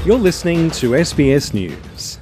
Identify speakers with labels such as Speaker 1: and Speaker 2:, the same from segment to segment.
Speaker 1: You're listening to SBS News.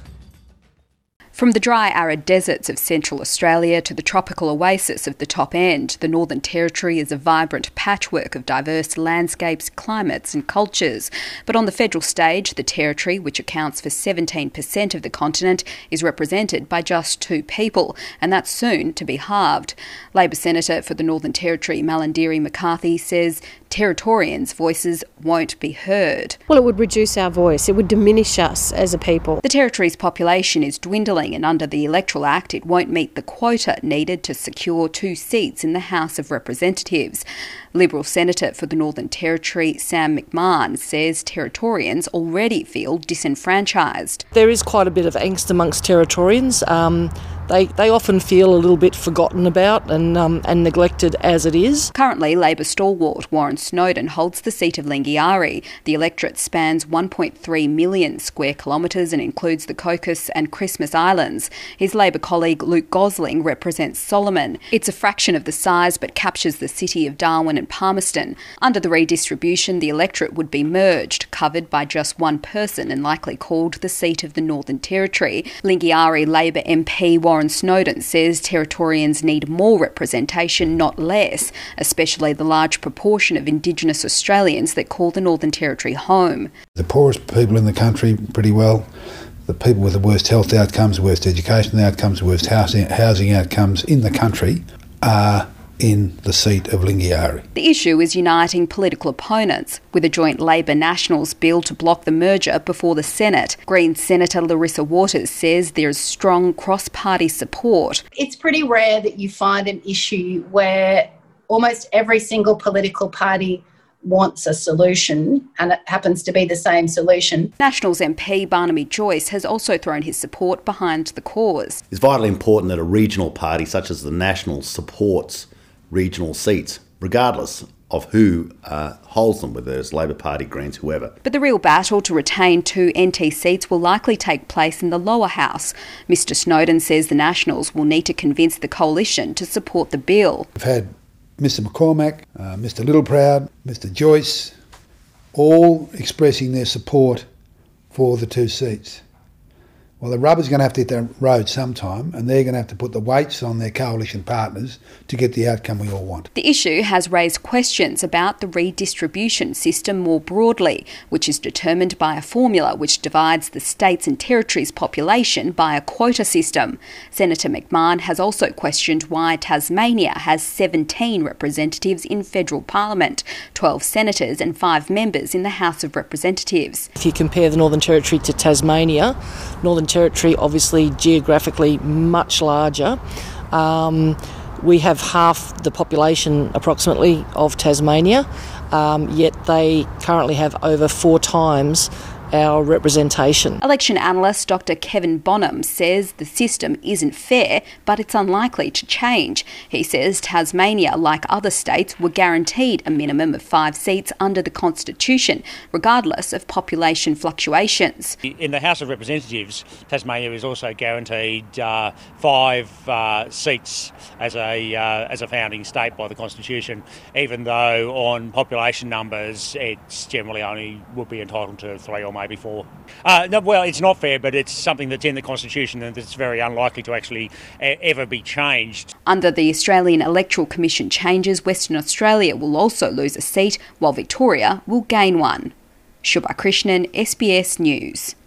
Speaker 2: From the dry, arid deserts of Central Australia to the tropical oasis of the top end, the Northern Territory is a vibrant patchwork of diverse landscapes, climates and cultures. But on the federal stage, the Territory, which accounts for 17% of the continent, is represented by just 2 people, and that's soon to be halved. Labor Senator for the Northern Territory, Malarndirri McCarthy, says Territorians' voices won't be heard.
Speaker 3: Well, it would reduce our voice. It would diminish us as a people.
Speaker 2: The Territory's population is dwindling, and under the Electoral Act it won't meet the quota needed to secure 2 seats in the House of Representatives. Liberal Senator for the Northern Territory, Sam McMahon, says Territorians already feel disenfranchised.
Speaker 4: There is quite a bit of angst amongst Territorians. They often feel a little bit forgotten about and neglected as it is.
Speaker 2: Currently, Labor stalwart Warren Snowden holds the seat of Lingiari. The electorate spans 1.3 million square kilometres and includes the Cocos and Christmas Islands. His Labor colleague Luke Gosling represents Solomon. It's a fraction of the size but captures the city of Darwin and Palmerston. Under the redistribution, the electorate would be merged, covered by just one person and likely called the seat of the Northern Territory. Lingiari Labor MP Warren Snowden says Territorians need more representation, not less, especially the large proportion of Indigenous Australians that call the Northern Territory home.
Speaker 5: The poorest people in the country pretty well, the people with the worst health outcomes, worst education outcomes, worst housing outcomes in the country are in the seat of Lingiari.
Speaker 2: The issue is uniting political opponents, with a joint Labor Nationals bill to block the merger before the Senate. Greens Senator Larissa Waters says there is strong cross-party support.
Speaker 6: It's pretty rare that you find an issue where almost every single political party wants a solution and it happens to be the same solution.
Speaker 2: Nationals MP Barnaby Joyce has also thrown his support behind the cause.
Speaker 7: It's vitally important that a regional party such as the Nationals supports regional seats, regardless of who holds them, whether it's Labor Party, Greens, whoever.
Speaker 2: But the real battle to retain 2 NT seats will likely take place in the lower house. Mr Snowden says the Nationals will need to convince the coalition to support the bill.
Speaker 5: We've had Mr McCormack, Mr Littleproud, Mr Joyce, all expressing their support for the 2 seats. Well, the rubber's going to have to hit the road sometime, and they're going to have to put the weights on their coalition partners to get the outcome we all want.
Speaker 2: The issue has raised questions about the redistribution system more broadly, which is determined by a formula which divides the states and territories' population by a quota system. Senator McMahon has also questioned why Tasmania has 17 representatives in federal parliament, 12 senators and 5 members in the House of Representatives.
Speaker 4: If you compare the Northern Territory to Tasmania, Northern Territory obviously geographically much larger. We have half the population approximately of Tasmania, yet they currently have over 4 times our representation.
Speaker 2: Election analyst Dr Kevin Bonham says the system isn't fair, but it's unlikely to change. He says Tasmania, like other states, were guaranteed a minimum of 5 seats under the Constitution, regardless of population fluctuations.
Speaker 8: In the House of Representatives, Tasmania is also guaranteed 5 seats as a founding state by the Constitution, even though on population numbers it's generally only would be entitled to 3 or maybe 4. No, well, it's not fair, but it's something that's in the Constitution and it's very unlikely to actually ever be changed.
Speaker 2: Under the Australian Electoral Commission changes, Western Australia will also lose a seat, while Victoria will gain one. Shubha Krishnan, SBS News.